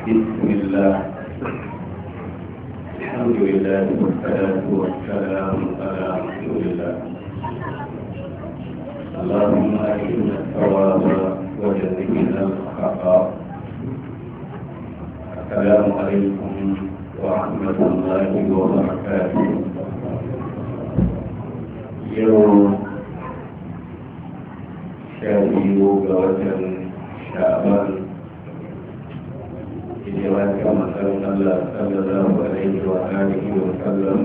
بسم الله الحمد لله والصلاة والسلام على رسول الله. اللهم أرنا الثواب وجزنا الخطأ. السلام عليكم ورحمة الله وبركاته. يوم شهر وجن شعبان إجراء كما قال الله صلى الله عليه وآله وسلم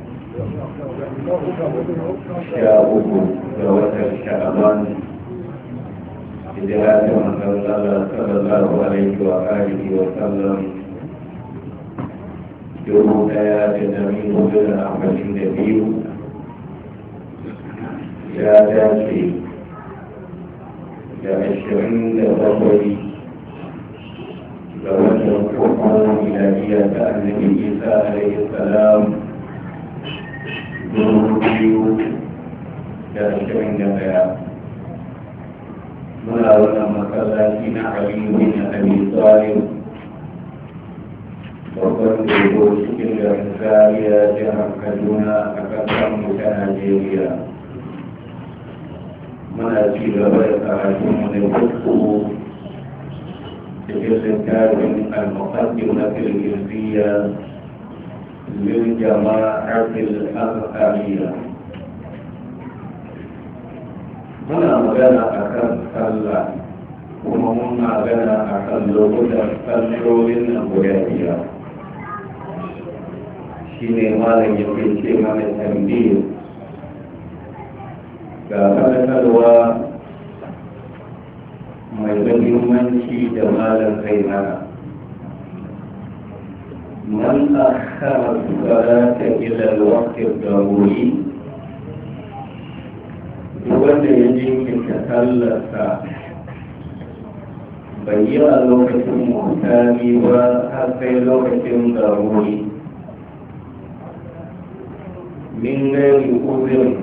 شاءوه وجن شعبان إجراء كما قال الله صلى الله عليه وآله وسلم يوم آيات النبي وجن أحمد النبي يا داشي يا عشرين لبطري لوجه الحكم ميلادية النبي عيسى عليه السلام يوم يا عشرين لبيع ملاونا مسلاتين علي بن أبي طالب وقد يقول شكل الرسالة جهة كدونا أكثر متناجيريا muna ci gaba da karatun da kuku cikin littafin al-muqaddim na filgirziya lil jama'atil al-azhariya. Muna magana akan sallah kuma mun magana akan lokutan sallolin nan guda biyar. Shine malam yake ce mana tambayar ga faɗakarwa mai mahimmanci da malam kai mana. Man akhara salata ila al-waqti ad-daruri, duk wanda ya jinkirta sallarsa bai yi a lokacin muhtari ba har sai lokacin daruri min gairi uzurin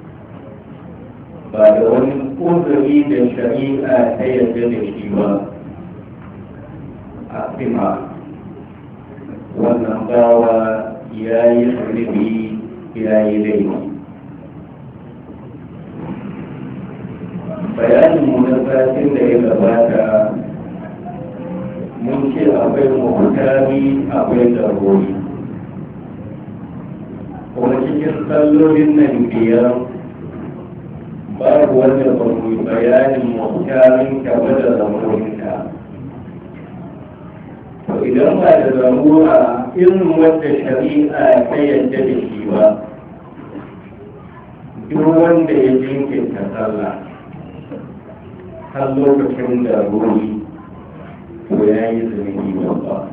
ba da wani uzuri da shari'a ta yadda da shi ba a tsima wannan bawa ya yi zunubi ya yi laifi. bayanin mu na satin da ya gabata mun ce akwai muhtari akwai daruri kuma cikin sallolin nan biyar babu wanda ba mu bayanin muhtarin ka ba da zamurinka. To idan ba da zamura irin wanda shari'a ta yadda da shi ba, duk wanda ya jinkirta sallah har lokacin da ruri to ya yi zunubi babba.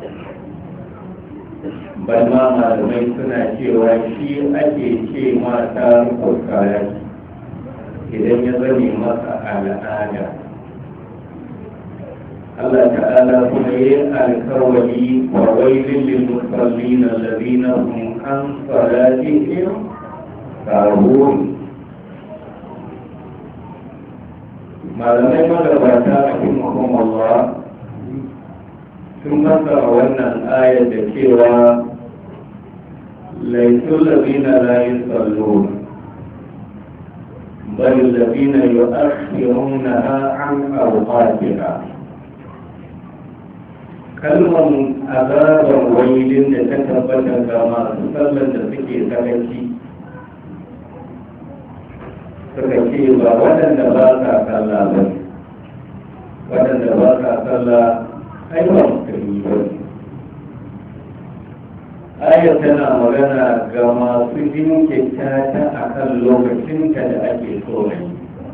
Balma malamai suna cewa shi ake ce mata rukukarari idan ya zame masa al'ada. Allah ta'ala kuma yi alkawari wa wailin lil musallin alladhina hum an salatihim sahun. Malamai magabata a cikin Allah sun fassara wannan ayar da cewa laisul ladina la yusalluna بل الذين يؤخرونها عن أوقاتها. كلمة عذاب ويل تتبت كما تصلى تسكي سكتي سكتي وودن باقى صلى ودن باقى صلى أيضا مسلمين. ayar tana magana ga masu jinkirta ta a kan lokacinta da ake so ne.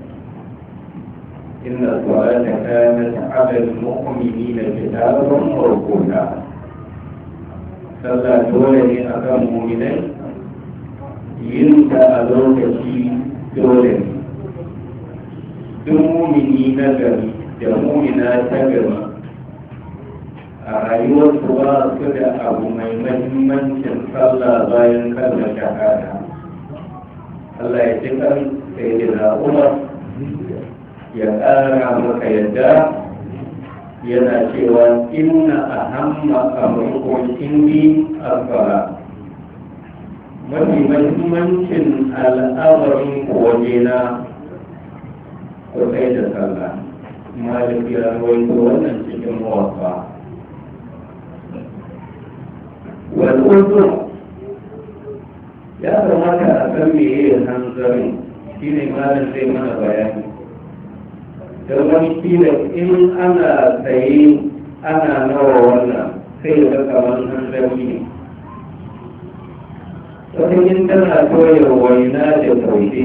inna salata kanat ala al-mu'minina kitaban mawquta. sallah dole ne akan mu'minai, yin ta a lokaci dole ne. duk mu'mini na gari da mu'mina ta gari a rayuwarsu ba su da abu mai mahimmancin sallah bayan kalmar shahada. Allah ya ci kan sai da Umar ya ƙara maka yadda yana cewa inna ahamma amurkun indi alfara, mafi mahimmancin al'amarin wajena ko kai da sallah. Malik ya rawaito wannan cikin mawafa. Wal uzur, ya kamata a san meye hanzarin, shine malam zai mana bayani. Da wani kila in ana tsaye ana nawa wannan sai ga kamar hanzari ne. Wata yin tana toya waina da taushe,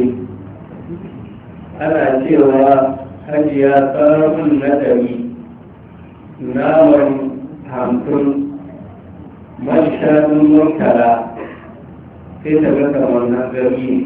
ana cewa hajiya tsarin na ɗari, naman 50, man shanun murtala, sai ta ga kamar hanzari ne.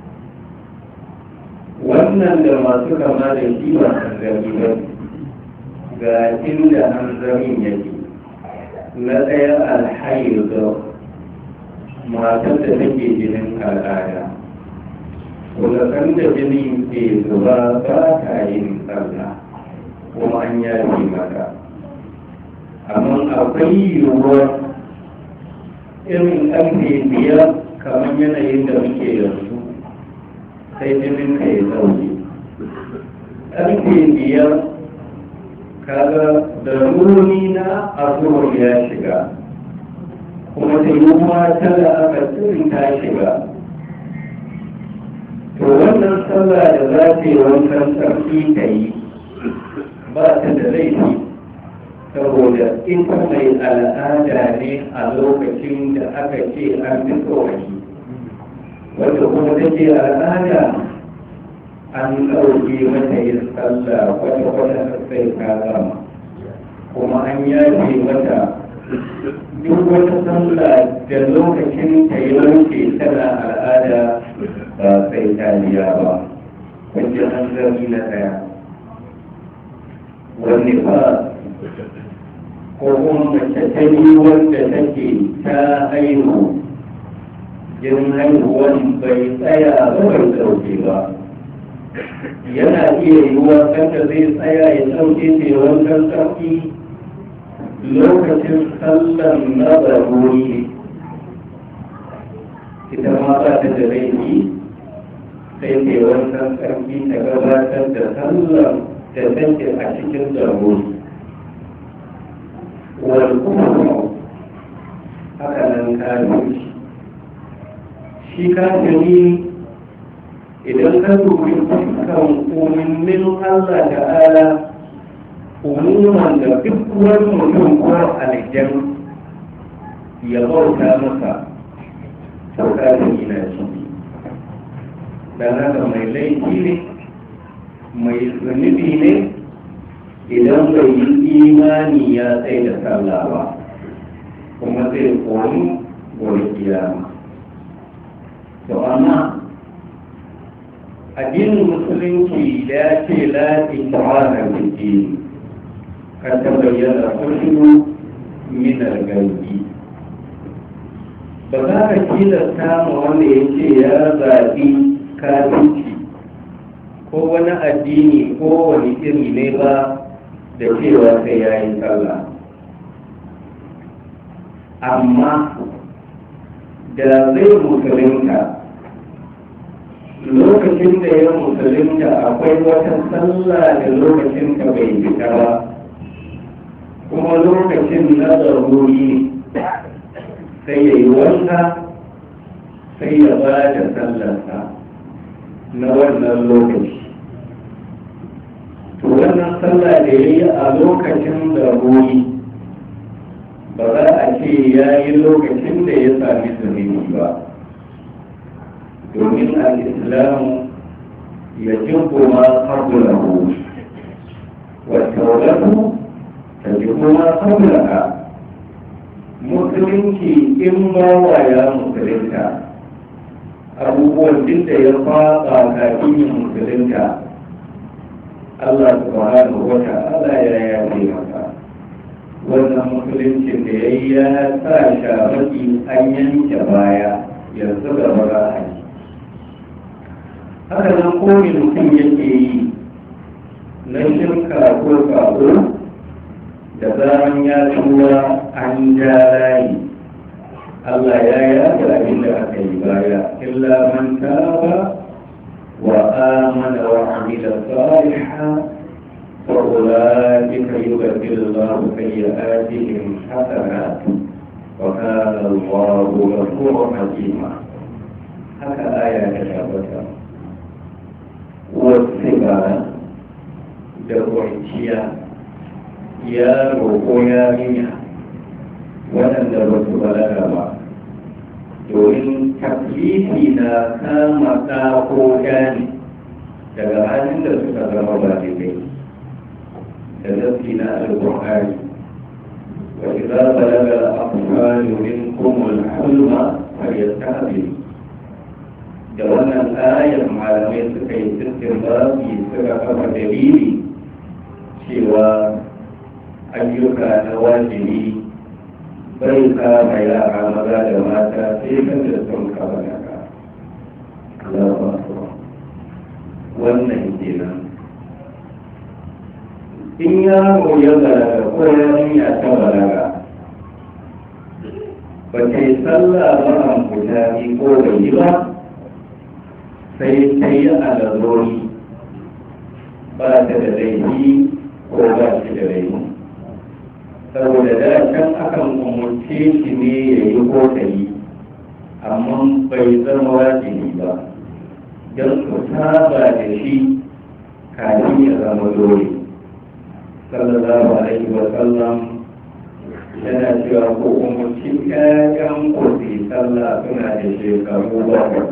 Wannan da masu kama da shi ba hanzari ba, ga inda hanzarin yake. Na ɗaya alhayu da matar da take jinin al'ada, kuma kan da jini ke zuba ba ta yin sallah, kuma an yafi mata. Amma akwai yiwuwar irin ƙarfe biyar kamar yanayin da muke yanzu, sai jinin ka ya sauke. Ƙarfe biyar kaga da runi na azuwar ya shiga, kuma ta yi mata da aka tsirin ta shiga. To wannan sallah da za ta yi wankan sarki ta yi ba ta da laifi, saboda ita mai al'ada ne a lokacin da aka ce an fi tsohaki. Wanda kuma take al'ada an ɗauke mata yin sallah kwata-kwata sai ka gama, kuma an yafe mata duk wata sallah da lokacin ta yi wanke tana al'ada ba sai ta biya ba. Wajen an zami na ɗaya wani ba ko kuma mace ta yi wanda take ta haihu, jin haihuwan bai tsaya ba bai ɗauke ba. Yana iya yiwuwa kanta zai tsaya ya ɗauke ce wankan sarki lokacin sallan na barori ne, ita ma ba ta da laifi sai ke wankan sarki ta gabatar da sallan da take a cikin barori. Wal kuma haka nan kafin shi kafiri idan ka dubi kan umarnin Allah ta'ala, umuman da duk wani mutum ko aljan ya bauta masa, sauka da ina ciki. Dan haka mai laifi ne, mai zunubi ne idan bai yi imani ya tsaye da sallah ba, kuma zai kori gobe kiyama. To amma addinin musulunci ya ce la ikraha fi din, ka tabayyana rushdu min al-ghaybi. Ba za ka tilasta ma wanda ya ce ya zaɓi kafirci ko wani addini ko wani iri ne ba da cewa sai ya yi sallah. Amma da zai musulunta, lokacin da ya musulunta akwai wata sallah da lokacin ka bai fita ba, kuma lokacin na zaruri ne, sai ya yi wanka sai ya ba da sallarsa na wannan lokaci. To wannan sallah da ya yi a lokacin zaruri ba za a ce ya yi lokacin da ya sami zunubi ba, domin al'islamu ya jibbo ma qablahu wa tawbatu tajibbo ma qablaha. Musulunci in bawa ya musulunta, abubuwan duk da ya faɗa kafin yin musulunta, Allah subhanahu wa ta'ala ya yafe masa. Wannan musuluncin da ya yi ya sa shamaki an yanke baya, yanzu gaba za a yi. Haka nan kowane mutum yake yi na shirka ko sabo, da zaran ya tura an ja layi Allah ya yaga abin da aka yi baya illa man taba wa amana wa amila salihan fa ulaika yubaddilu Allahu sayyi'atihim hasanat wa kana Allahu ghafurur rahima. Haka aya ta tabbata. Wasu ba da kwanciya yaro ko yarinya waɗanda ba su balaga ba, domin taklifi na kama ɗa ko gani daga halin da suka zama ba daidai da zafi na alƙur'ani wa idza balaga al-atfalu minkum al-hulma falyastahzi'u. da wannan ayar malamai suka yi istinbati suka kafa dalili cewa ayyuka na wajibi bai kama yara maza da mata sai kan da sun kama daga wannan kenan. In yaro ya balaga ko yarinya ta balaga ba ta yi sallah ba an kutari ko bai yi ba sai ta yi alalori ba ta da laifi ko ba shi da laifi, saboda da can akan umarce shi ne ya yi ko ta yi amma bai zama wajibi ba don su saba da shi kafin ya zama dole. Sallallahu alaihi wa sallam yana cewa ko umarci ƴaƴan ku su yi sallah suna da shekaru bakwai,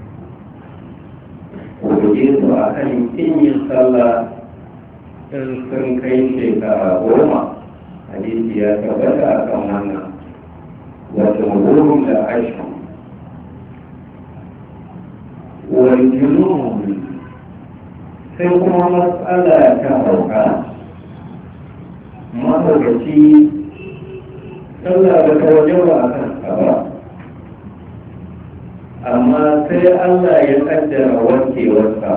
ku guje su a kan yin sallah in sun kai shekara 10. Hadisi ya tabbata a kan wannan wata wurin da ashirin wani junun. Sai kuma matsala ta hauka, mahaukaci sallah da ta wajen ba a kan ba, amma sai Allah ya kaddara wankewarsa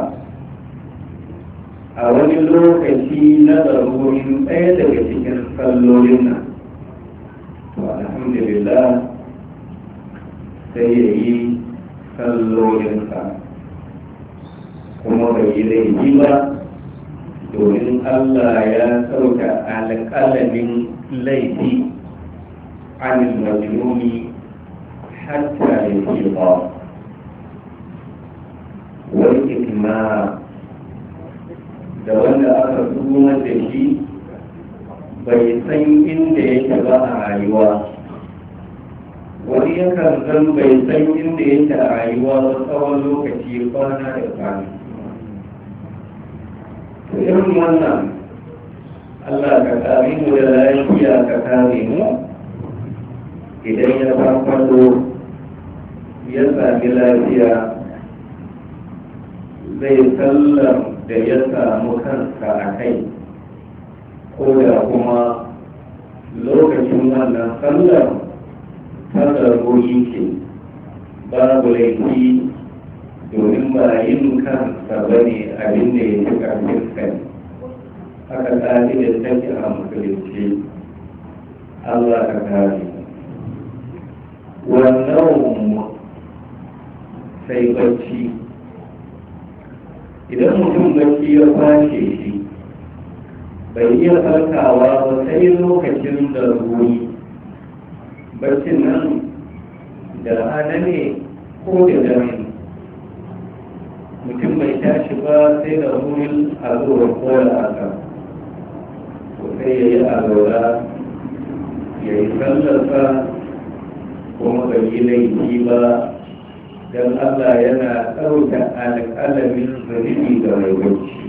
a wani lokaci na zarurin ɗaya daga cikin sallolin nan. To alhamdulillah sai ya yi sallolinsa kuma bai yi laifi ba, domin Allah ya sauka alƙalamin laifi anil majnuni hatta ya fi ba wani ikima da wanda aka tsuwa da shi bai san inda yake ba a rayuwa. Wani yakan zan bai san inda yake a rayuwa ba tsawon lokaci kwana da kwana. Irin wannan Allah ka kare mu da lafiya ka kare mu idan ya farfado ya sami lafiya zai sallar da ya samu kansa a kai, ko da kuma lokacin wannan sallar ta zargoyi ce babu laifi, domin ba yin kansa ba ne abin da ya ci ƙarfin kai. Haka tsari da take a musulunci. Allah ka kare. Wannan sai bacci. Idan mutum bacci ya kwashe shi bai iya farkawa ba sai lokacin da ruwi, baccin nan da rana ne ko da dare, mutum bai tashi ba sai da wurin azuwar kola aka, ko sai ya yi azura ya yi sallarsa kuma bai yi laifi ba, don Allah yana ɗauka alƙalamin zunubi ga mai bacci.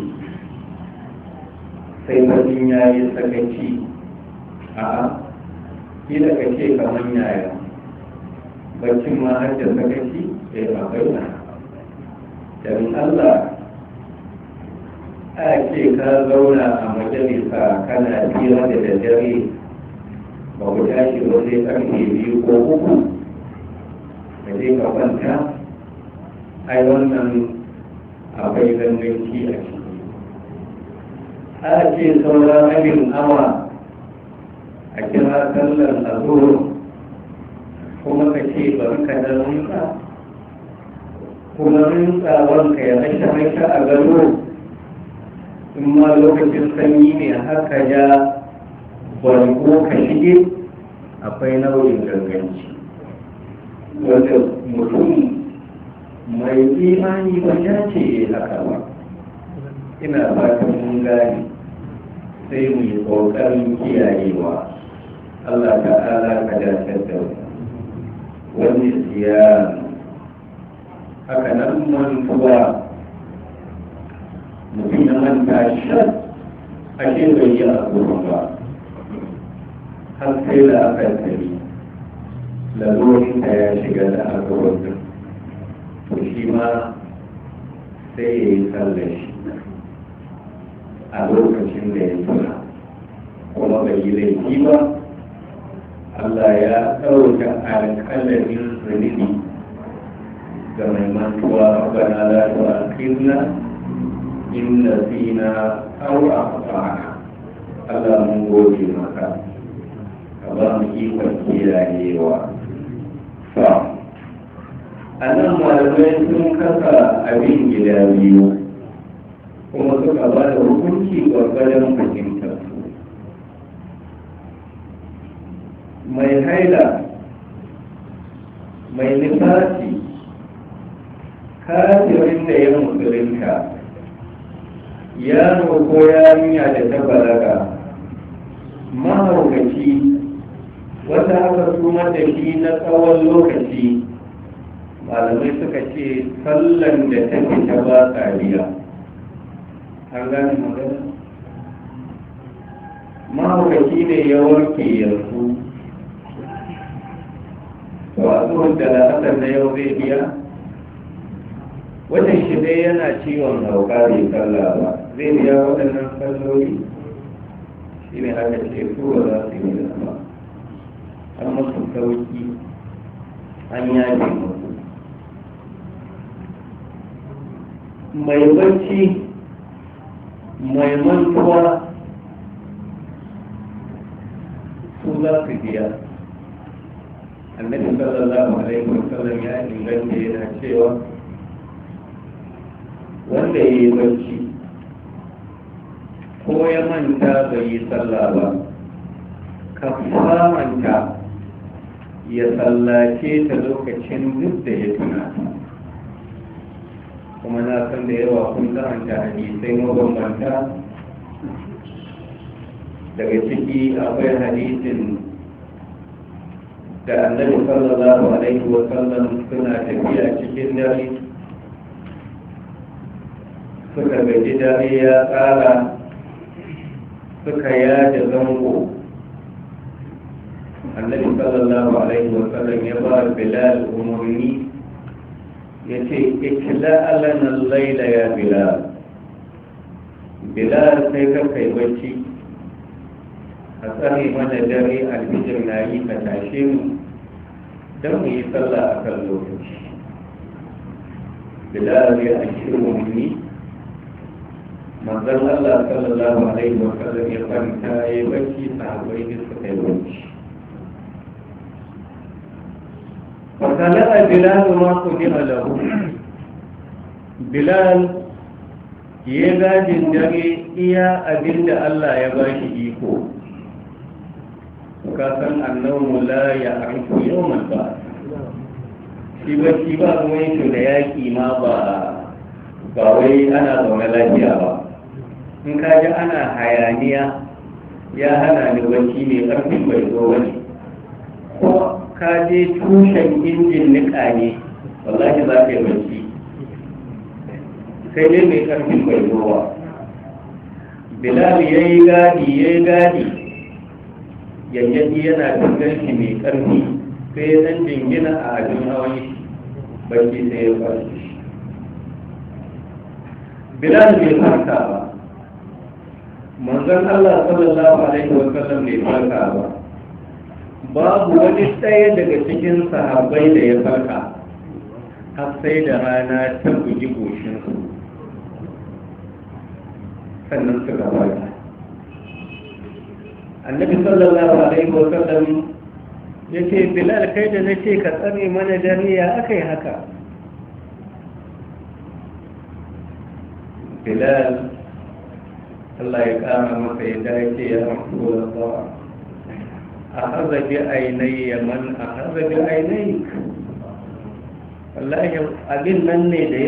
Sai mutum ya yi sakaci a kila ka ce kamar yaya baccin ma har da sakaci a bayyana. Don Allah a ce ka zauna a majalisa kana fira da daddare ba ku tashi ba sai ƙarfe 2 ko 3 ka je ka kwanta, ai wannan akwai ganganci a ciki. A ce sauran rabin awa a kira sallar azhar kuma ka ce bari ka da rinka kuma rinkawanka ya rasha a gado in ma lokacin sanyi ne haka ya barko ka shige akwai nau'in ganganci wanda mutum mai imani ba ya ce haka ba. Ina fatan mun gane sai mu yi ƙoƙarin kiyayewa. Allah ta'ala ka dace da wani siya haka nan mantuwa mutum ya manta shan ake bai yi a ba har sai da aka tari lalurin da ya shiga da aka wajen to shi ma sai ya yi tsallar shi a lokacin da ya tuna kuma bai yi laifi ba. Allah ya ɗauka alƙalamin zunubi ga mai mantuwa bana la tu'akhidna in nasina aw akhtana. Allah mun gode maka ka ba mu ikon kiyayewa. A nan malamai sun kasa abin gida biyu kuma suka ba da hukunci gwargwadon fahimtar su. Mai haila mai nifasi kafirin da ya musulunta yaro ko yarinya da ta balaga mahaukaci wata aka suma da shi na tsawon lokaci malamai suka ce sallan da ta fita ba tsariya. An gane magana? Mahaukaci ne ya warke yanzu wasu da la'asar na yau zai biya watan shi dai yana ciwon hauka bai kalla ba zai biya waɗannan kalloli shi ne aka ce su ba za su yi da ba an masu sauki an yaje musu. Mai bacci mai mantuwa su za su biya. Annabi sallallahu alaihi wasallam ya inganta yana cewa wanda ya yi bacci ko ya manta bai yi sallah ba ka manta ya sallace ta lokacin duk da ya tuna. Kuma na san da yawa kun karanta hadisai mabambanta daga ciki akwai hadisin da annabi sallallahu alaihi wa sallam suna tafiya cikin dare suka gaji dare ya tsara suka yada zango. Annabi sallallahu alaihi wa sallam ya ba Bilal umarni ya ce ikla alana laila ya Bilal. Bilal sai ka kai bacci a tsare mana dare alfijir na yi ka tashe mu don mu yi sallah a kan lokaci. Bilal ya ashirin umarni manzon Allah sallallahu alaihi wa sallam ya kwanta ya yi bacci sahabbai da suka yi bacci. Fasala'a Bilal ma qudima lahu. Bilal ya gadin dare iya abinda Allah ya bashi iko. Kasan annahu la ya'rifu yawmal ba'th. Shi bacci ba ruwan shi da yaƙi ma ba wai ana zaune lafiya ba. In ka ji ana hayaniya ya hana ni bacci mai ƙarfin bai zo wani. Ko ka je tushen injin niƙa ne wallahi za ka yi bacci. Sai dai mai ƙarfin bai zo ba. Bilal ya yi gadi yayyafi yana dangar shi mai ƙarfi sai ya dan jingina a abin hawan shi bacci sai ya fashi shi. Bilal bai farka ba, manzon Allah sallallahu alaihi wa sallam bai farka ba, babu wani ɗaya daga cikin sahabbai da ya farka har sai da rana ta bugi goshinsu sannan suka farka. annabi sallallahu alaihi wa sallam ya ce bilal kai da na ce ka tsare mana dare ya aka yi haka bilal Allah ya kama masa ya dace ya rasulullah a haza bi ainihi man a haza bi ainihi wallahi abin nan ne da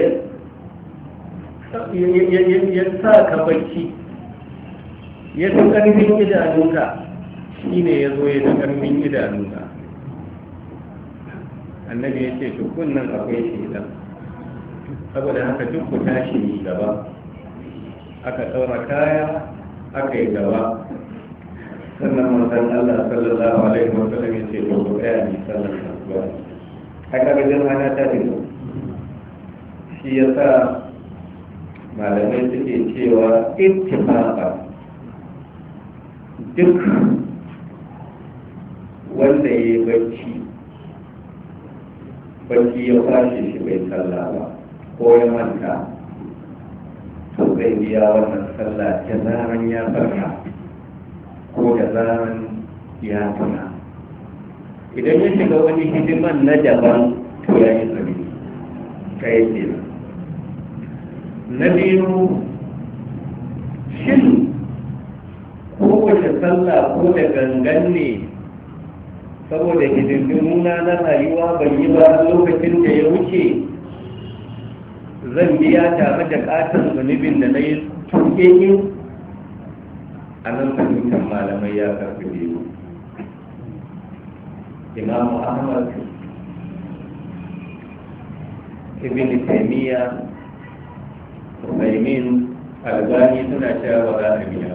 ya sa ka bacci ya fi ƙarfin idanunka shi ne ya zo ya fi ƙarfin idanunka annabi ya ce tukun nan akwai shaidan saboda haka duk ku tashi gaba aka ɗaura kaya aka yi gaba sannan manzon Allah sallallahu alaihi wa sallam ya ce to ku tsaya ni sallar asuba haka ga jama'a ta fito shi yasa malamai suke cewa ittifaqa duk wanda ya yi bacci ya kwashe shi bai sallah ba ko ya manta to zai biya wannan sallah da zaran ya farka ko da zaran ya tuna idan ya shiga wani hidiman na daban to ya yi tsari kai ke na biyu shin kowace sallah ko da gangan ne saboda hidindimuna na rayuwa ban yi ba lokacin da ya wuce zan biya tare da katon zunubin da na yi tuke a nan fahimtar malamai ya karfi biyu imamu ahmad ibn taymiya Usaimin Albani suna cewa ba za a biya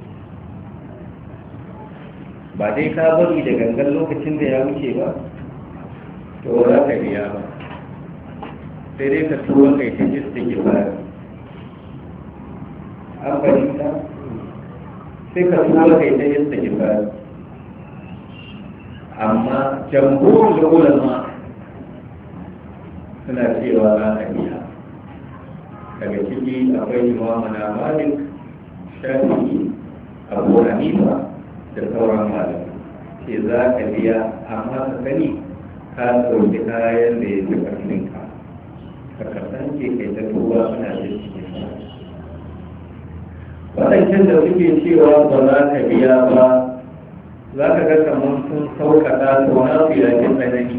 ba dai ka bari da gangan lokacin da ya wuce ba to za ka biya ba sai dai ka tuwa kai ta istighfar an fahimta sai ka tuwa kai ta istighfar amma jamhurul ulama suna cewa za a biya daga ciki akwai imamuna Malik, Shafi'i, Abu Hanifa da sauran malamai ce za ka biya amma ka sani ka ɗauki kayan da ya fi ƙarfinka ka kasance kai ta tuba suna da cikin waɗancan da suke cewa ba za ka biya ba za ka ga kamar sun sauƙaƙa to na su ya fi tsanani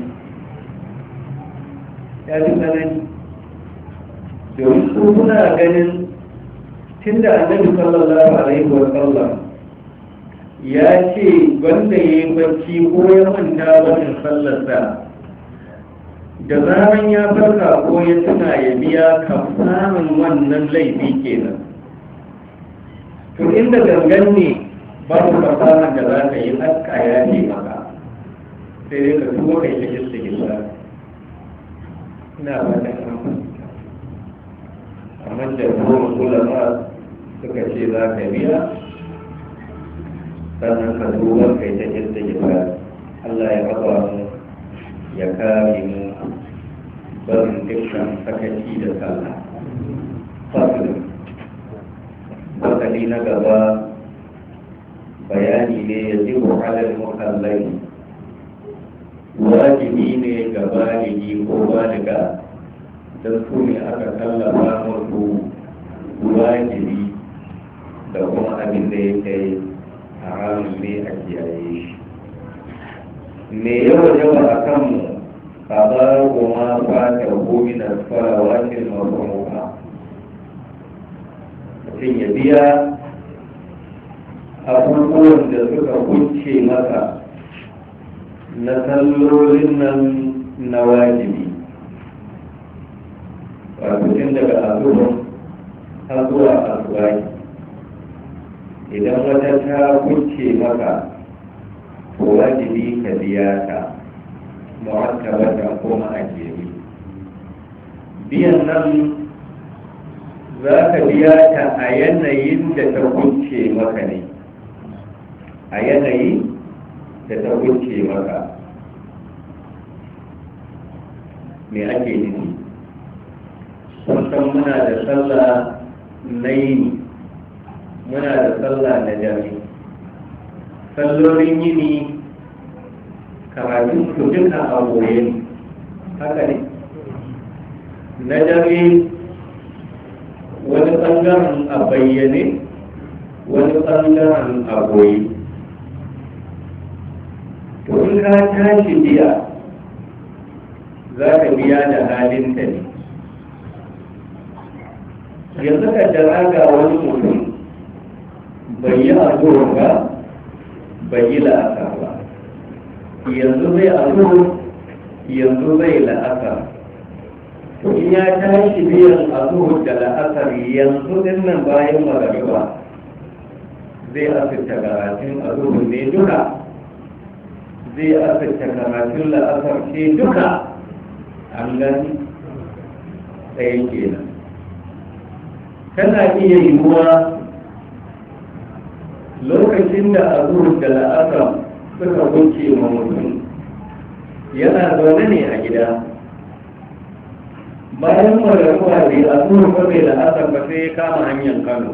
domin su suna ganin tun da annabi sallallahu alaihi wa sallam ya ce wanda ya yi bacci ko ya manta wajen sallarsa da zaran ya farka ko ya tuna ya biya kafanin wannan laifi kenan to inda gangan ne ba su kafanin da za ka yi haska ya ce maka sai dai ka tuwo kai ta gista gista ina ba ta kamfani amma da kuma ulama suka ce za ka biya sannan ka duba kai ta yadda ya Allah ya raba mu ya kare mu barin dukkan sakaci da sallah fasali na gaba bayani ne ya zibu alal mukallai wajibi ne ga baligi ko baliga don su ne aka tallafa musu wajibi da kuma abin da ya kai haramun ne a kiyaye shi me yawa a kanmu ka ba goma fata gomi da fara wakil mafi mutum ya biya abubuwan da suka kunce masa na sallolin nan na wajibi wato tun daga azuhun har zuwa asuwaki idan wata ta kunce maka to wajibi ka biya ta mu'attabata ko ma'ajiri biyan nan za ka biya ta a yanayin da ta kunce maka ne a yanayi da ta kunce maka me ake nufi kusan muna da sallah na yini muna da sallah na jami sallolin yini karatun su duka a goye ne, haka ne. Na dare wani ɓangaren a bayyane wani ɓangaren a goye. To in ka tashi biya za ka biya da halinta ne. Yanzu ka jira ga wani mutum bai yi azur ba bai yi la'asar ba, yanzu zai azur yanzu zai la'asar. To in ya tashi biyan azur da la'asar yanzu dinnan bayan magariba zai asirta karatun azur ne duka, zai asirta karatun la'asar ce duka. An gani ɗaya kenan. Tana iya yiwuwa lokacin da azur da la'asar suka wuce ma mutum yana zaune ne a gida, bayan magariba bai azur ba bai la'asar ba sai ya kama hanyar Kano,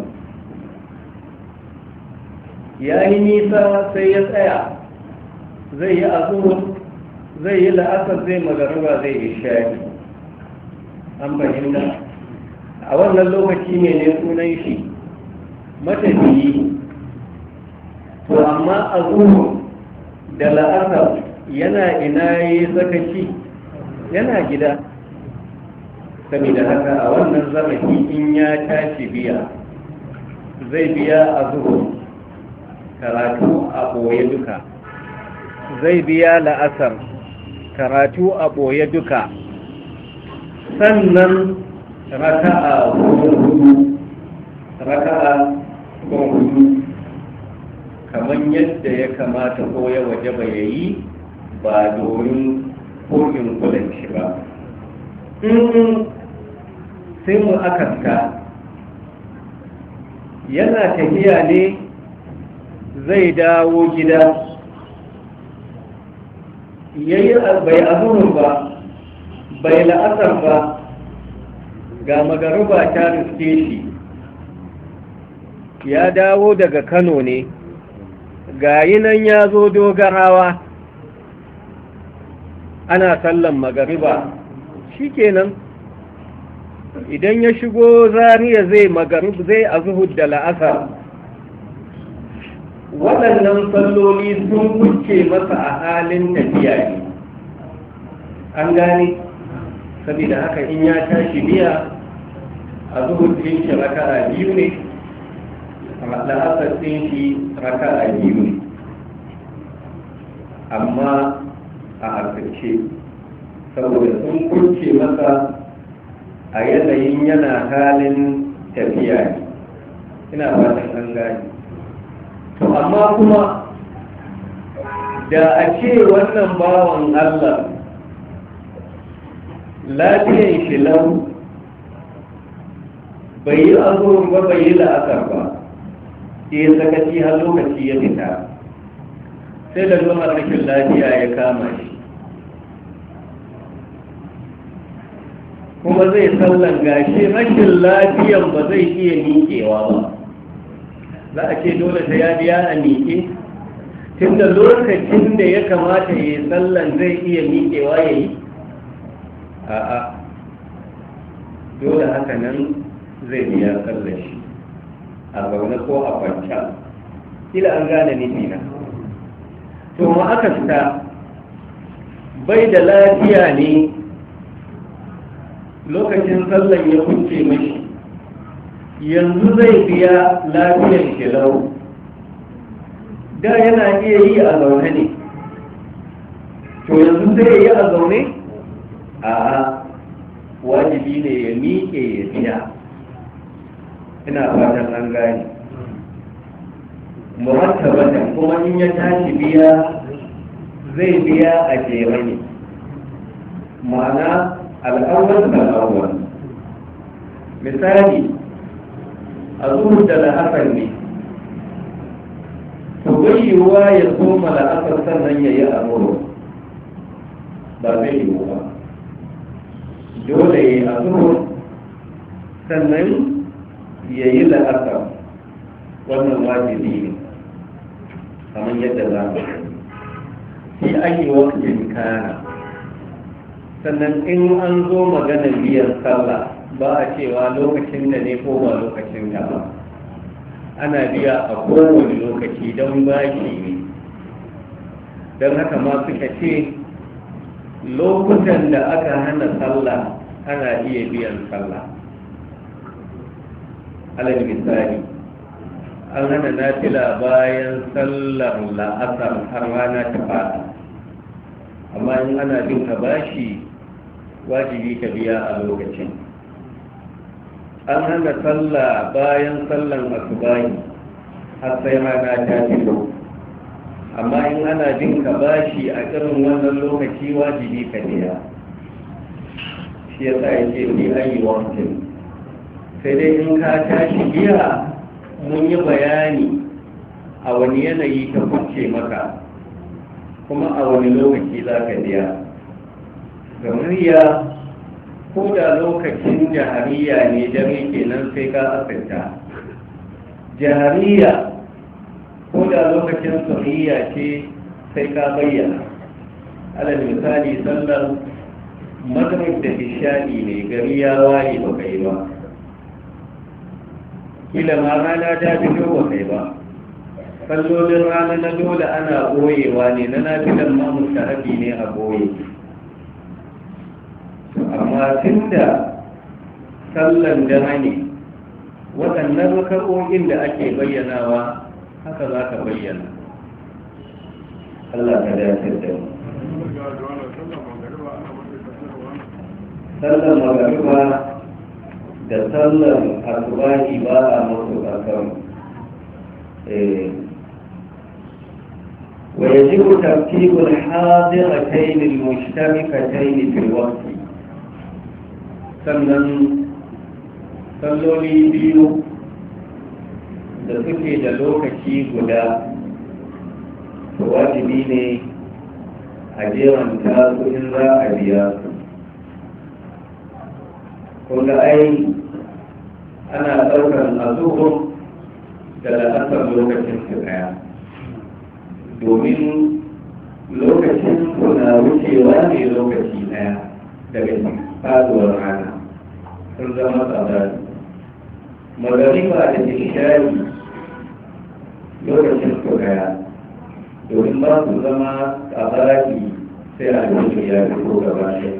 ya yi nisa sai ya tsaya, zai yi azur zai yi la'asar zai magariba zai isha'i. An fahimta a wannan lokaci ne sunan shi matafiyi. To amma azur da la'asar yana ina yi sakaci, yana gida. Saboda haka a wannan zamani in ya tashi biya zai biya azur karatu a ɓoye duka, zai biya la'asar karatu a ɓoye duka, sannan raka'a hudu kamar yadda ya kamata ko ya waje ba ya yi, ba domin kokin kudanci ba. Sai mu akasta yana tafiya ne zai dawo gida, yayi bai azuru ba bai la'asar ba, ga magariba ta riske shi, ya dawo daga Kano ne, ga nan ya zo Dogarawa ana sallan magariba. Shikenan idan ya shigo Zariya zai azhud da la'asar, waɗannan salloli sun wuce masa a halin tafiya ne. An gane, saboda haka in ya tashi biya azhud din shi raka'a biyu ne, la'asar din shi raka'a biyu ne, amma a asirce saboda sun kurce masa a yanayin yana halin tafiya ne. Ina fatan an gani. To amma kuma da a ce wannan bawan Allah lafiyan shi lau bai yi azurin ba bai yi la'asar ba, sai sakaci har lokaci ya fita, sai da zama rashin lafiya ya kama shi, kuma zai sallan gashi rashin lafiyan ba zai iya miƙewa ba, za a ce dole sai ya biya a miƙe, tun da lokacin da ya kamata ya yi sallan zai iya miƙewa ya yi? A'a, dole haka nan zai biya sallan shi a zaune ko a kwanta. Kila an gane nufi na. To ma aka fita bai da lafiya ne lokacin sallan ya kunce mashi, yanzu zai biya lafiyar shilau. Da yana iya yi a zaune ne, to yanzu zai yi a zaune? A'a, wajibi ne ya miƙe ya biya. Ina fatan an gane. Murattabatan kuma in ya tashi biya zai biya a jere ne, ma'ana al'awwal da al'awwal. Misali a zuhur da la'asar ne, to yiwuwa ya soma la'asar sannan ya yi azhur, ba zai yiwu ba. Dole ya yi azhur sannan ya yi la'asar, wannan wajibi ne. kamar yadda za mu fi ayi waktin kana. Sannan in an zo maganar biyan sallah ba a cewa lokacin da ne ko ba lokacin da ba, ana biya a kowane lokaci don baki ne. Don haka ma suka ce lokutan da aka hana sallah ana iya biyan sallah. Alal misali, an hana nafila bayan sallar la'asar har rana ta fada, amma in ana bin ka bashi wajibi ka biya a lokacin. An hana sallah bayan sallan asubahi har sai rana ta fito, amma in ana bin ka bashi a irin wannan lokaci wajibi ka biya. Shi yasa yake fi ayi waktin, sai dai in ka tashi biya mun yi bayani a wani yanayi ta kuce maka kuma a wani lokaci za ka biya. Gamariya ko da lokacin jahariya ne dare kenan sai ka asirta. Jahariya ko da lokacin sauriya ce sai ka bayyana. Alal misali sallar maghrib da isha'i ne gari ya waye ba kai ba, kila ma rana ta fito ba kai ba. Sallolin rana na dole ana ɓoyewa ne, na nafilan ma mustahabi ne a ɓoye. Amma tun da sallan dare ne, waɗannan raka'o'in da ake bayyanawa haka za ka bayyana. Allah ka dace da mu. Sallan magariba da sallan asubahi ba a musu akan ويجب ترتيب الحاضرتين المشتركتين في الوقت. sannan salloli biyu da suke da lokaci guda wajibi ne a jeranta su in za a biya su. kuma ai ana ɗaukar azuhur da la'asar lokacin su ɗaya, domin lokacin su na wucewa ne lokaci ɗaya daga faduwar rana, sun zama tsadari. Magariba da ishari lokacin su ɗaya, domin ba su zama tsadari sai a cikin ya fito gaba ɗaya.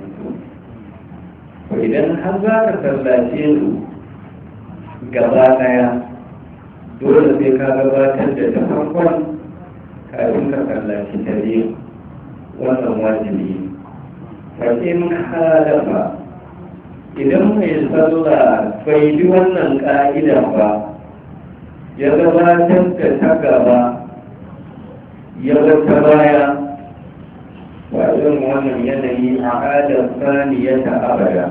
Idan har za ka sallace su gaba ɗaya, dole sai ka gabatar da ta farkon kafin ka sallaci ta biyu, wannan wajibi. Fakin halafa, idan mai sallah bai bi wannan ƙa'idan ba, ya gabatar da ta gaba ya wata baya, wajen wannan yanayi a adar saniyata abada.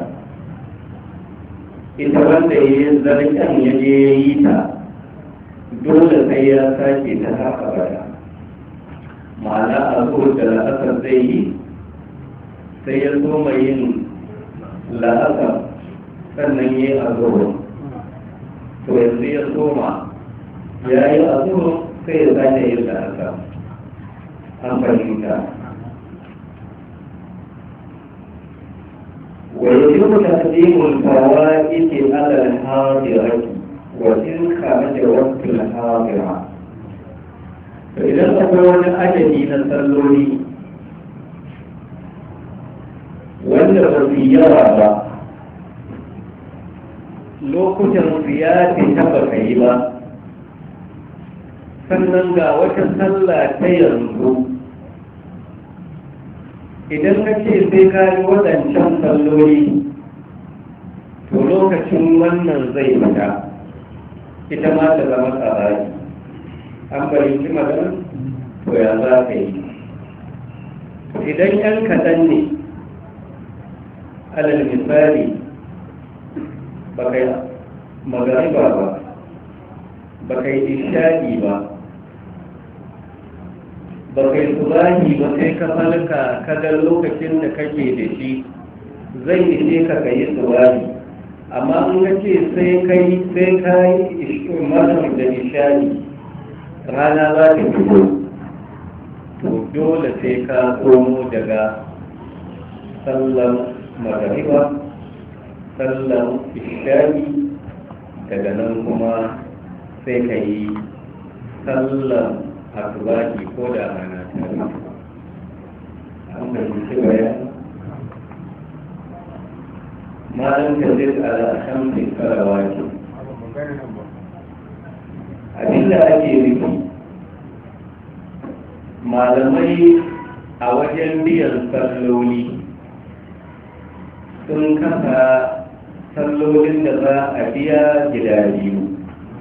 Ita wanda ya yi zarkan ya je ya yi ta, dole sai ya sake ta haka bada. Ma'ana a zuwa da la'asar zai yi, sai ya soma yin la'asar sannan ya yi a zuwa. To yanzu ya soma ya yi a zuwa sai ya sake yin la'asar. An fahimta. ويجب تقديم الفوائد على الحاضرة وإن خرج وقت الحاضرة. فإذا تكون أجدي نسلوني wanda ba su yawa ba, lokutan siyasi ta baka yi ba, sannan ga wata sallah ta yanzu, idan ka ce sai ka yi waɗancan salloli, to lokacin wannan zai fita, ita ma ta zama tsarari. An bari shi magana? To ya za ka yi? Idan ‘yan kaɗan ne, alal misali, ba kai magariba ba, ba kai isha'i ba, ba kai subahi ba, sai ka falka kaga lokacin da kake da shi zai ishe ka yi subahi. Amma in ka ce sai ka yi marar da isha'i, rana za ta fito, to dole sai ka komo daga sallar magariba, sallar ishari, daga nan kuma sai ka yi sallar asibaki ko da rana ta rufe. An fahimci bayani? malam ta zai ala shamsin karawa ce abinda ake nufi malamai a wajen biyan salloli sun kasa sallolin da za a biya gida biyu.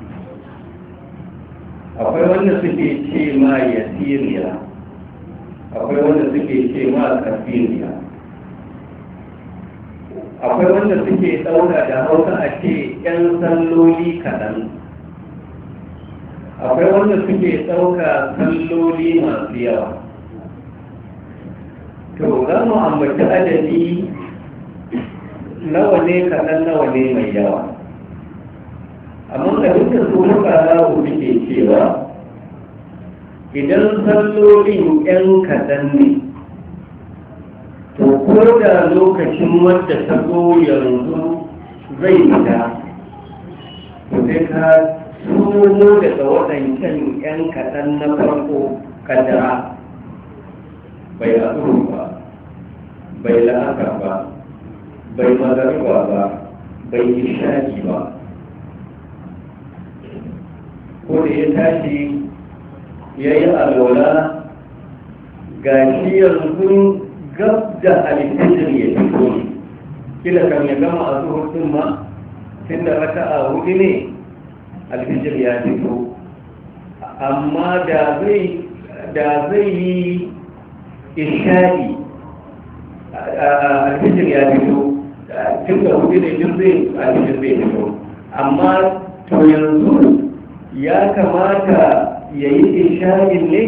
Akwai wanda suke ce ma yasiriya, akwai wanda suke ce ma kasiriya, akwai wanda suke ɗauka da hausa a ce 'yan salloli kaɗan, akwai wanda suke ɗauka salloli masu yawa. To za mu ambaci adadi nawa ne kaɗan nawa ne mai yawa. Amma abin da su muka zawo suke cewa idan sallolin 'yan kaɗan ne, to ko da lokacin wadda ta zo yanzu zai fita, to sai ka sumo daga waɗancan 'yan kaɗan na farko kadara bai azuru ba, bai la'akar ba, bai magarba ba, bai ishaki ba. Ko da ya tashi ya yi alola ga shi yanzu gab da alfijir ya fito ne, kila kan ya gama a zuhurtun ma tun da raka a hudu ne alfijir ya fito, amma da zai yi ishari alfijir ya fito tun da hudu ne duk zai alfijir zai fito, amma to yanzu ya kamata ya yi isharin ne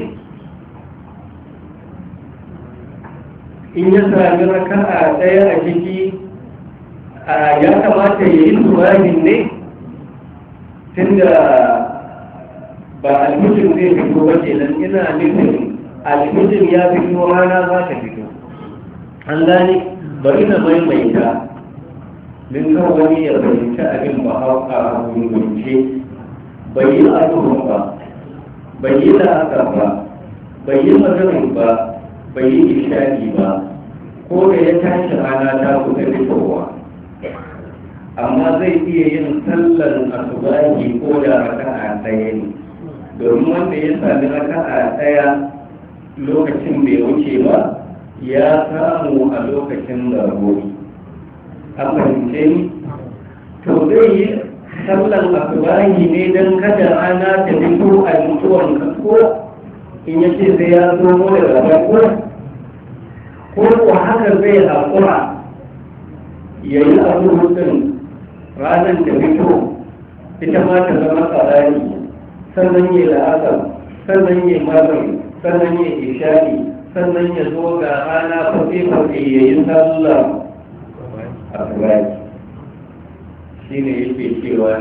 in ya sami raka'a ɗaya a ciki, ya kamata ya yi turahin ne tunda ba alfijir zai fito ba kenan, ina nufin alfijir ya fito rana za ta fito. An gane bari na maimaita min kan wani ya fahimci abin ba hauka gungunce. Bai yi azuhun ba, bai yi la'akar ba, bai yi maganin ba, bai yi ishaki ba, ko da ya tashi rana ta kusa fitowa, amma zai iya yin sallar asubahi ko da raka'a ɗaya ne, domin wanda ya sami raka'a ɗaya lokacin bai wuce ba ya samu a lokacin gargori. An fahimce ni? To zai yi sallan asubahi ne don kada rana ta fito a mutuwan kasko in ya ce sai ya zo mu da farko, ko haka zai haƙura ya yi abubuwan ranar ta fito ita ma ta zama tsarari, sannan ya la'asar, sannan ya mazar, sannan ya ishari, sannan ya zo ga rana fafe-fafe ya yi sallar asubahi. Shi ne yake cewa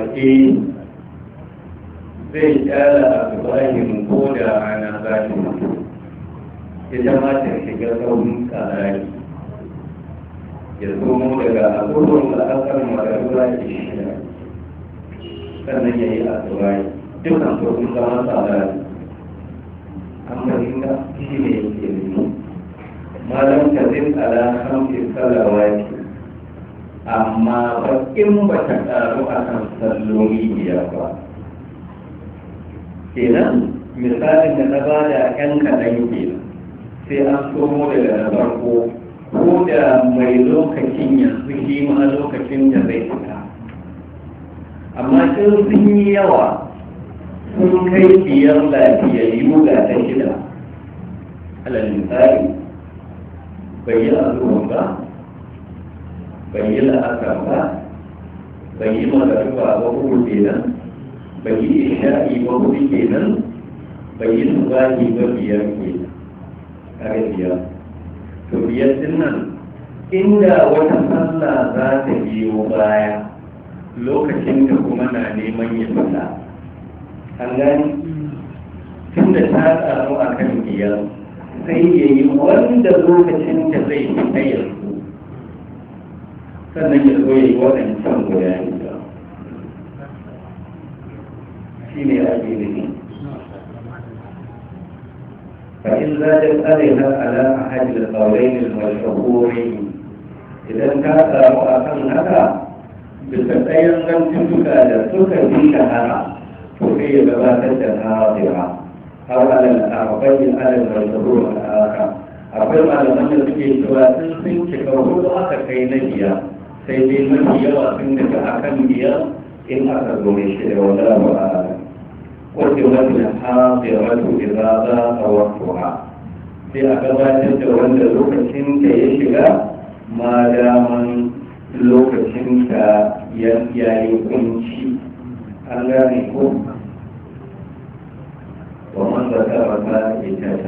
zai kyala a zubahin ko da rana za ta mutu, ita ma ta shiga saurin tsarari, ya zomo daga abubuwan la'akar mararuwa da shida, sannan ya yi a zubahi dukkan saurin zama tsarari. An fahimta shi ne yake nufi malam ta zai tsala hamsin salawati, amma ba in ba ta ƙaru a kan salloli biyar ba. Kenan misalin da na ba da ‘yan kaɗan kenan sai an somo daga na farko, ko da mai lokacin yanzu shi ma lokacin da zai fita. Amma in sun yi yawa sun kai biyar lafiyayyu ga ta shida. Alal misali bai yi azuwan ba, bai yi la'akar ba, bai yi magariba ba hudu kenan, bai yi isha'i ba hudu kenan, bai yi subahi ba biyar kenan. Kare biyar. To biyar din nan inda wata sallah za ta biyo baya lokacin da kuma na neman ya fita. An gani? Tun da ta tsaro a kan biyar sai ya yi wanda lokacin da zai fita yanzu sannan ya zo ya yi waɗancan guda biyar shi ne ake nufi فإن زادت عليها على أحد القولين المشهورين إذا كان مؤخرا هذا بسبب تلك لسك في شهرة وهي بماتة حاضرة أو على الأربعين على المشهور الآخر أقول على من يجي سواتن سنك وهو آخر كي نجيا سيدي من يواسنك أكن بيا إن أخذ من الشيء ولا وآخر وجبت الحاضرة إذا ضاق وقتها في أقبات الدولة لوكسين كيشغا ما دام لوكسين كيكونشي أغانيكو ومن ذكر فائدة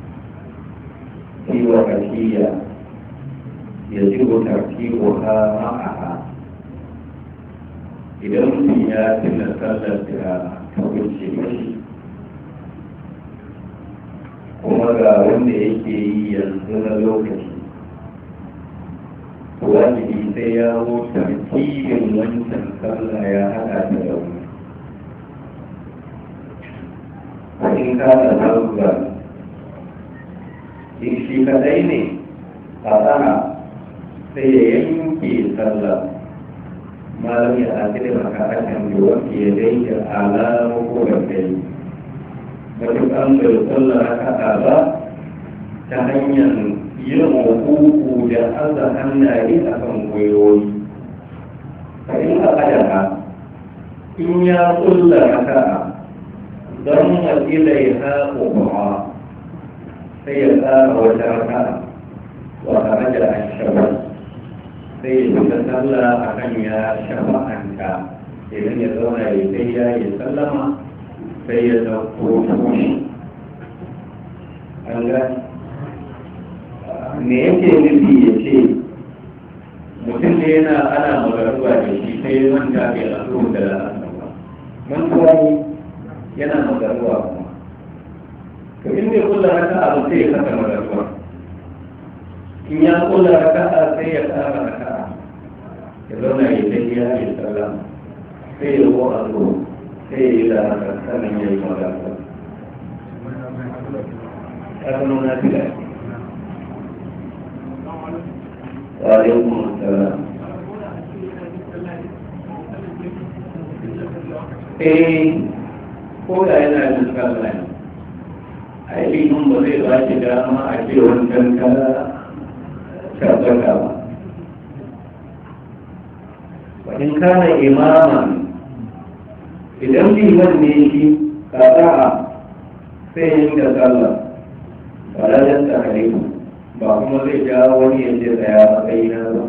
في وقتية يجب ترتيبها معها إذا مسيات نسلت ta wuce mashi kuma ga wanda yake yi yanzu na lokaci wajibi sai ya wuce tartibin wancan sallah ya haɗa ta da wani in kana zarura in shi kadai ne a tsara sai ya yanke sallah malam ya asiri maka akan yiwuwa ya daidai alamu ko gaggai matuƙan bai tsalla haka ba ta hanyar yin hukuku da aza hannaye a kan gwiwoyi a in a adaka in ya tsalla haka don matsilai ha kuma sai ya tsara wata haka wata hajjar an shabar sai ya fita sallah a kan ya shafa'anta idan ya zauna ya sai ya sallama sai ya dauko tushe an gani me yake nufi ya ce mutum ne yana ana magaruwa da shi sai ya manta bai aso da la'asar ba mantuwa ne yana magaruwa kuma to in bai kula raka abu sai ya kasa magaruwa in ya kula raka'a sai ya tsara raka'a ya zauna ya tafiya ya sallama sai ya ko a zo sai ya yi da haka sannan ya yi magana ya zama na fi lafi wa alaikun salam ko da yana yin sallah ne ainihin ba zai ba shi dama a ce wancan kala tabbata ba in kana imaman idan liman ne shi kasa'a sai yin da sallah ba ranar tsakaliku ba kuma zai ja wani ya ce tsaya a kaina ba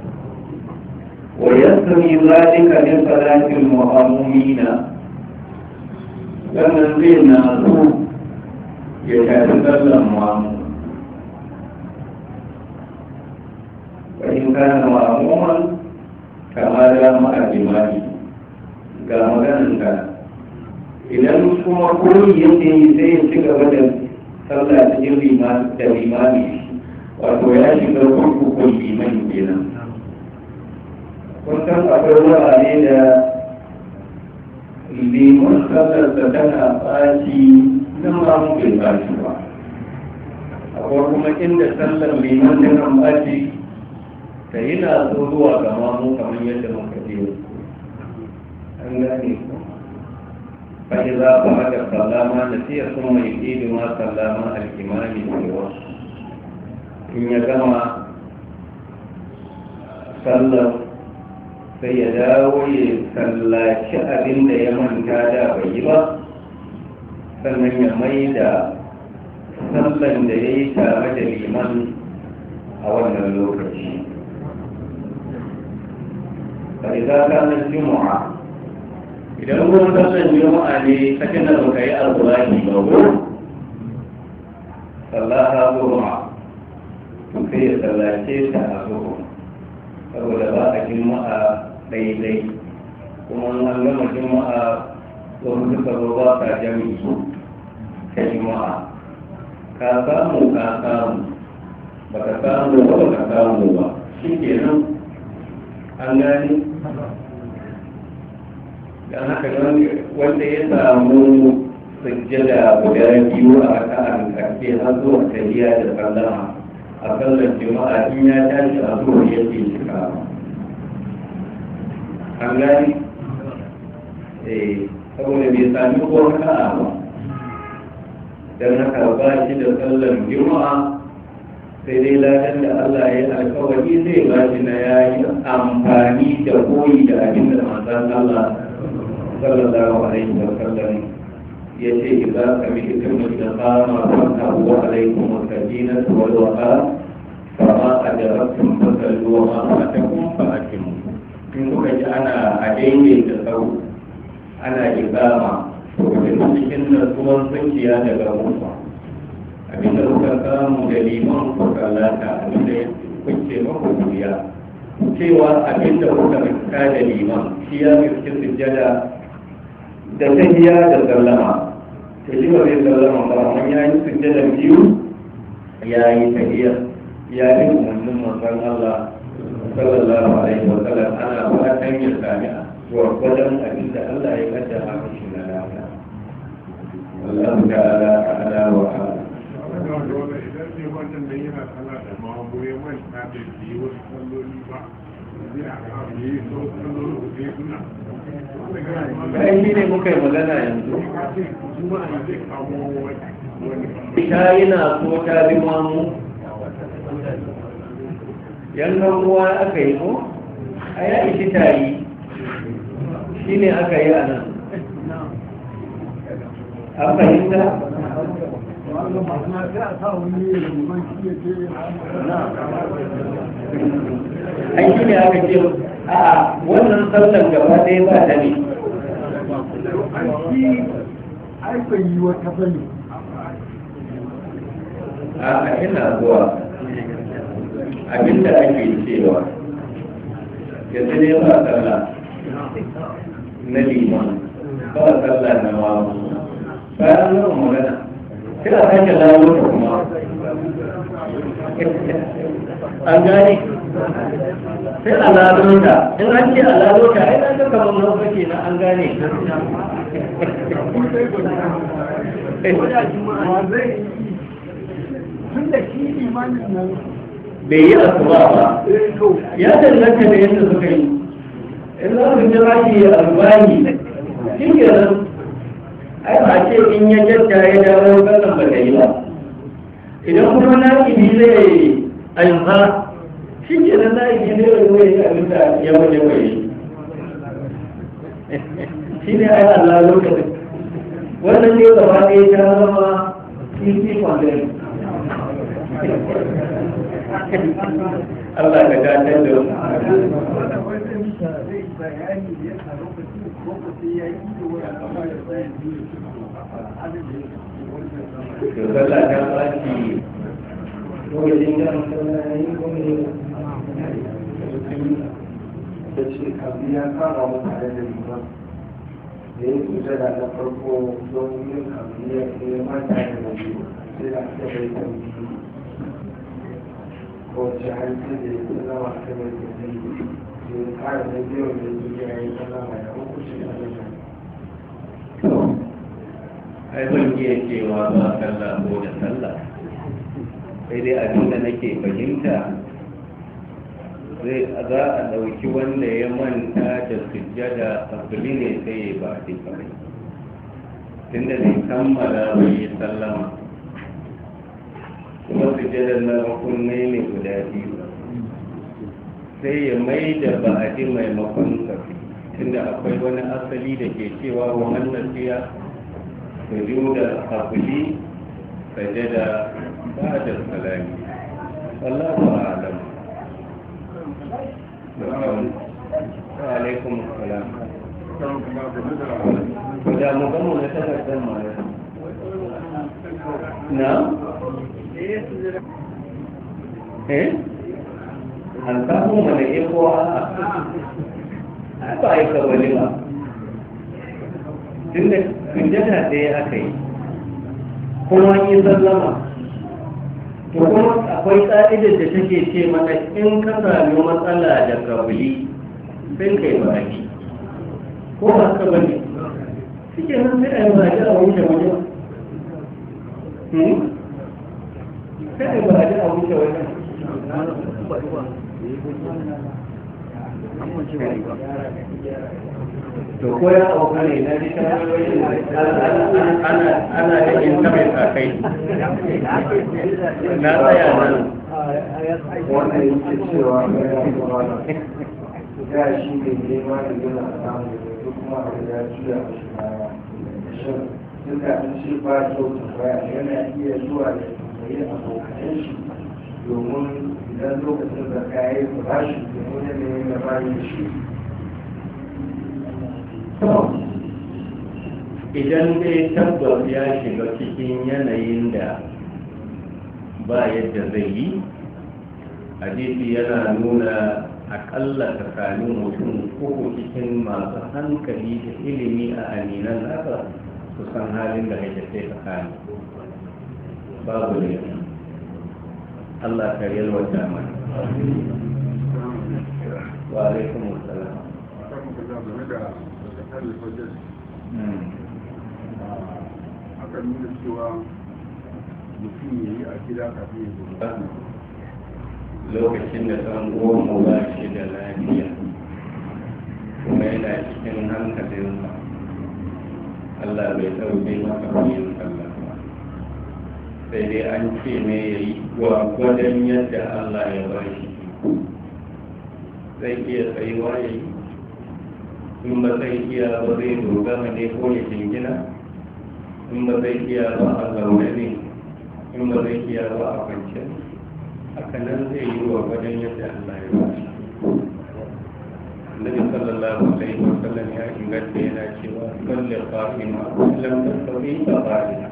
wa yasmi zalika min salatil mu'ammina sannan zai na so ya shafi sallan mu'ammu in kana ma'amuman kama da ma'a limani ga maganin ka idan kuma koyi yake yi sai ya ci gaba da sallah cikin da limani wato ya shiga kurkukun limani kenan kun san akwai wurare da liman sallar da tana ɓaci nan ba mu bai ɓaci ba akwai kuma inda sallar liman tana ɓaci ta yi na so zuwa ga mamu kamar yadda muka ce an gane ku faɗi za ku haka sallama da siya sun mai ɗibi ma sallama alkimani cewa in ya gama sallar sai ya dawo ya sallaci abin da ya manta da bai yi ba sannan ya mai da sallan da ya yi tare da liman a wannan lokaci فإذا كان الجمعة إذا هو صلى الجمعة لكن الركعي الصلاة موضوع صلاها جمعة في صلاة الظهر saboda ba a juma'a daidai kuma an gama juma'a wasu suka zo ba sa jami'i ta juma'a ka samu ba ka samu ba shi kenan an gani. don haka wanda ya samu sujjada guda biyu a raka'ar karshe har zuwa tahiyya da sallama a sallar juma'a in ya tashi a zuwa yake cika an gani saboda bai sami ko raka'a ba don haka ba shi da sallar juma'a sai dai ladan da Allah ya yi alkawari zai ba shi na ya yi amfani da koyi da abin da manzon Allah sallallahu alaihi wa sallam ya ce idza sami'tum al-iqama fa'tu alaykum as-sakinatu wal waqar fama adraktum fasallu wa ma fatakum fa'timu. in kuka ji ana a daidaita sau ana iqama to da cikin nasuwan zuciya daga mutuwa abinda kuka samu da liman ku kallata abinda kuke maku duniya cewa abinda kuka rika da liman shi ya fi sujjada da tahiyya da sallama to shi ba zai sallama ba amma ya yi sujjada biyu ya yi tahiyya ya yi umarnin manzon Allah sallallahu alaihi wa sallam ana fatan ya sami gwargwadon abinda Allah ya kaddara mishi na lafiya wallahu ta'ala a'la wa a'lam. kai shi ne muka yi magana yanzu ta yi na so ta bi mamu yannan ruwa aka yi ko a ya ishi tari shi ne aka yi a nan a fahimta aiki ne aka ce a wannan sallan gaba ɗaya ba ta ne aikin yi wata bane a ina zuwa abinda ake cewa yanzu ne ba sallah na liman ba sallah na mamu bayan zama magana sai a sake lawo da kuma an gane sai a lalota in an ce a lalota ai na ga kamar lokaci na an gane bai yi asuba ba ya danganta da yadda suka yi in za su jira shi a rubani shi ke nan ai ba ce in ya jadda ya dawo kallon ba ta yi ba idan kuma na ibi zai ayyuka shi ke nan na ibi zai zai yi abin da ya waje waje shi ne ai Allah lokacin wannan ne gaba ɗaya ta zama titi kwandari Allah ka gatar da Allah ta baki lokacin da da ce kafin ya kama mutane da liman da ya kusa da na farko don yin kafin ya manta da na biyu sai da aka bai tambi ko ce hanci da ya zama aka bai tambi da ya kara na biyu da ya yi sallama ya hukuci a nan ai ban iya cewa ba sallah ko da sallah sai dai abin da nake fahimta zai za a ɗauki wanda ya manta da sujjada asali ne sai ya ba shi kawai tunda zai kammala bai yi sallama kuma sujjadar na rukunai ne guda biyu sai ya mai da ba'adi maimakon safi tunda akwai wani asali da ke cewa wa hannun siya sujuda asali sajada ba da salami wallahu a'lam. وعليكم السلام. وجاء مقام نتكلم معه. نعم. إيه؟ أنت هو من الإخوة. apa itu walima? Tunda sujada ɗaya aka yi kuma yi sallama to kuma akwai ƙa'idar da take ce maka in ka sami matsala da kabili sai kai baki ko ba ka bane suke nan sai a yi baki a wuce wajen sai a yi baki a wuce wajen to ko ya auka ne na ji ana da yin kamar kakai na tsaya nan wannan yake cewa ya shi ne nema da yana samu da kuma abu ya juya a shi baya shin duka in shi ba kyau tambaya yana iya zuwa da tambayi abokanan shi domin idan lokacin da kayi su ba shi domin yanayin da ba da shi idan dai tabbas ya shiga cikin yanayin da ba yadda zai yi hadisi yana nuna akalla tsakanin mutum uku cikin masu hankali da ilimi a aminan nasa su san halin da ake sai tsakani babu ne Allah ka yalwata mana wa alaikum assalam akan nuna cewa mutum ya yi a gida kafin ya zo lokacin da san goma ba shi da lafiya kuma yana cikin hankalinsa Allah bai ɗauke masa yin sallah ba sai dai an ce ne ya yi gwadon yadda Allah ya ba shi zai iya tsayuwa ya yi in ba zai iya ba zai dogara ne ko ya jingina in ba zai iya ba a zaune ne in ba zai iya ba a kwance haka nan zai yi wa wajen yadda Allah ya ba shi Nabi sallallahu alaihi wa sallam ya inganta yana cewa salli qa'ima lam tastafi fa qa'ima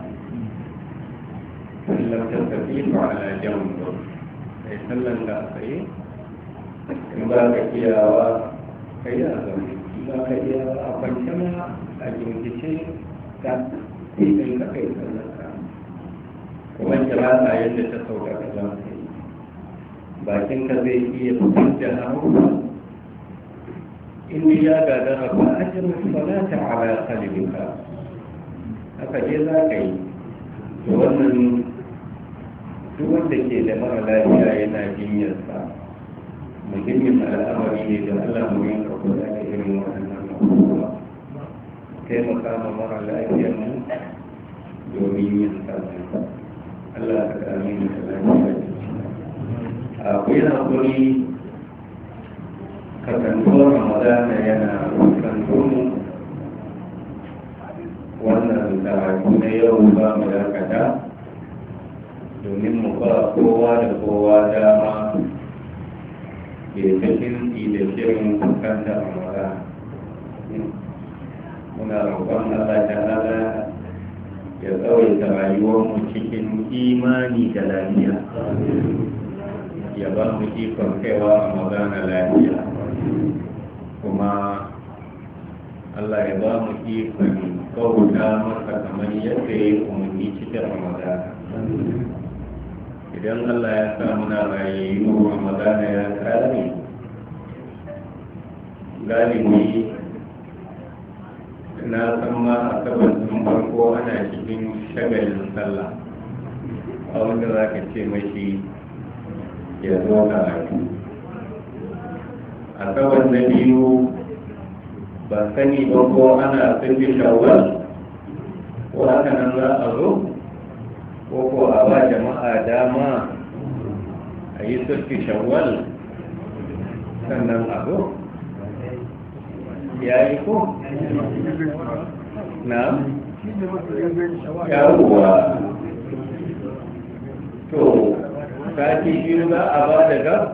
lam tastafi fa ala jamb sai sallan da sai in ba ka iyawa kai a zaune ba ka iyawa a kwance ma a jinkice ka sai ka kai sallan ka kuma kira yadda ta sauka ka za ka yi bakinka zai iya fitar da haruka in ya gagara ba ajin salata ala qalbika haka je za ka yi to wannan duk wanda ke da mara lafiya yana jinyarsa muhimmin al'amari ne da Allah mu yin kula da irin waɗannan abubuwa taimaka ma mara lafiyar mu domin yin sallah Allah ka kame mu da lafiya akwai haƙuri kasantuwar ramadana yana kasantuwa wannan karatu na yau ba mu dakata domin mu ba kowa da kowa dama ke cikin da shirin kanta ramadana muna roƙon Allah ta'ala ya tsawaita rayuwarmu cikin imani da lafiya ya ba mu ikon kaiwa a magana lafiya kuma Allah ya ba mu ikon kauta masa kamar yadda ya yi umarni cikin ramadana idan Allah ya sa muna rayu ramadana ya kare galibi na san ma a sabbin farko ana cikin shagalin sallah a wanda za ka ce mashi ya zo karatu a kawai na biyu ba sani ba ko ana sirri shawar ko haka nan za a zo ko a ba jama'a dama a yi sirri shawar sannan a zo ya yi ko? na? yawuwa to sati biyu za a ba da gab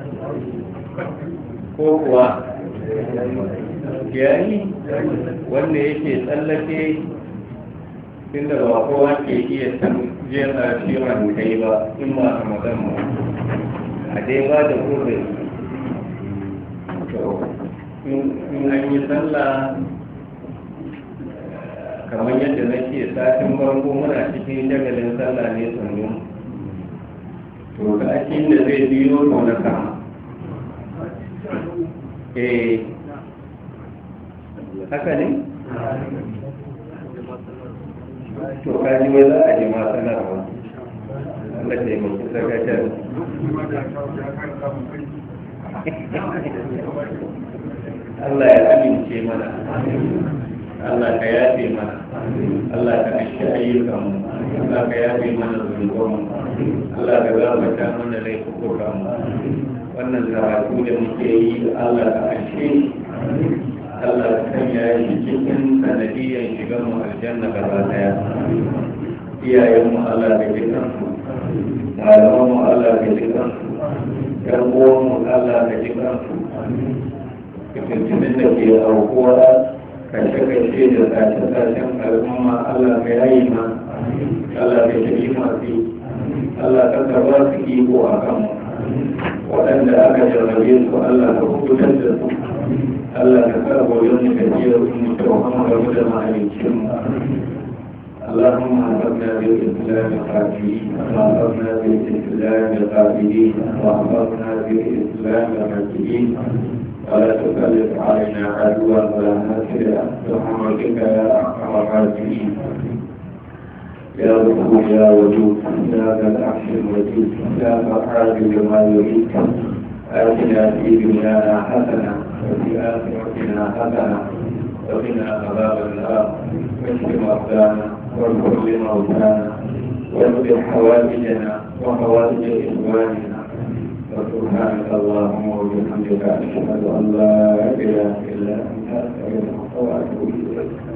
ko kuwa yayi wanda yake tsallake tunda ba kowa ke iya jera shirin kai ba in ba a magana a dai ba da kudin in an yi sallah kamar yadda nake satin farko muna cikin shagalin sallah ne sannu to kashin da zai biyo to na sama haka ne? to kaji wai za a ji ma sanarwa Allah ta yi mutu sakatar Allah ya amince mana Allah ka yafe mana Allah ka ashe ayyukanmu Allah ka yafe mana zunubanmu Allah ka gabata mana laifukanmu wannan karatu da muke yi Allah ka ashe Allah ka sanya shi cikin sanadiyyar shigar mu aljanna gaba daya iyayenmu Allah ka ji kansu malamanmu Allah ka ji kansu yan uwanmu Allah ka ji kansu fitintunin da ke aukuwa kashe-kashe da tashe-tashen al'umma Allah ka yayi ma Allah ka tafi masu Allah ka karba su iko a kanmu waɗanda aka jarrabe su Allah ka hukutar da su Allah ka karbo yin gajiyar su mutu wa game da mahalicinmu اللهم احفظنا بالإسلام قائلين واحفظنا بالإسلام قائلين واحفظنا بالإسلام مجيدين ولا تكلف علينا عدوا ولا ناسرا برحمتك يا أرحم الراحمين يا رسول يا وجود يا ذا العرش المجيد يا فرحان بما يريد آتنا في دنيانا حسنة وفي آخرتنا حسنة وقنا عذاب النار واشف مرضانا واغفر لموتانا واغفر حوائجنا وحوائج إخواننا وسبحانك اللهم وبحمدك أشهد أن لا إله إلا أنت أستغفرك وأتوب إليك